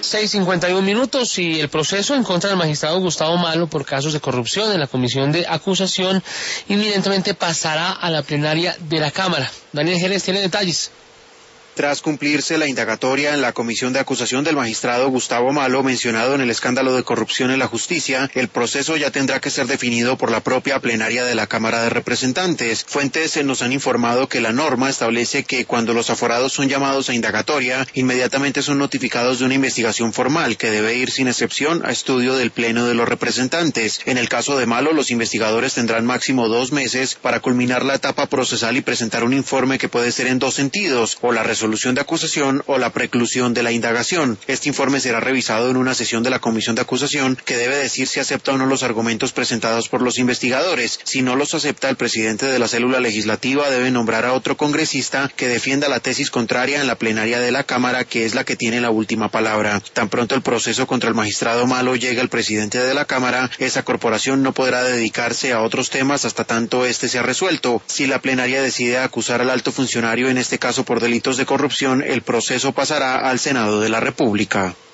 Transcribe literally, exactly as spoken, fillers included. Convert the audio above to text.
seis cincuenta y un minutos y el proceso en contra del magistrado Gustavo Malo por casos de corrupción en la comisión de acusación inminentemente pasará a la plenaria de la Cámara. Daniel Jerez tiene detalles. Tras cumplirse la indagatoria en la comisión de acusación del magistrado Gustavo Malo mencionado en el escándalo de corrupción en la justicia, el proceso ya tendrá que ser definido por la propia plenaria de la Cámara de Representantes. Fuentes nos han informado que la norma establece que cuando los aforados son llamados a indagatoria, inmediatamente son notificados de una investigación formal que debe ir sin excepción a estudio del Pleno de los Representantes. En el caso de Malo, los investigadores tendrán máximo dos meses para culminar la etapa procesal y presentar un informe que puede ser en dos sentidos, o la resolución resolución de acusación o la preclusión de la indagación. Este informe será revisado en una sesión de la comisión de acusación que debe decir si acepta o no los argumentos presentados por los investigadores. Si no los acepta, el presidente de la célula legislativa debe nombrar a otro congresista que defienda la tesis contraria en la plenaria de la Cámara, que es la que tiene la última palabra. Tan pronto el proceso contra el magistrado Malo llegue al presidente de la Cámara, esa corporación no podrá dedicarse a otros temas hasta tanto este sea resuelto. Si la plenaria decide acusar al alto funcionario, en este caso por delitos de corrupción, el proceso pasará al Senado de la República.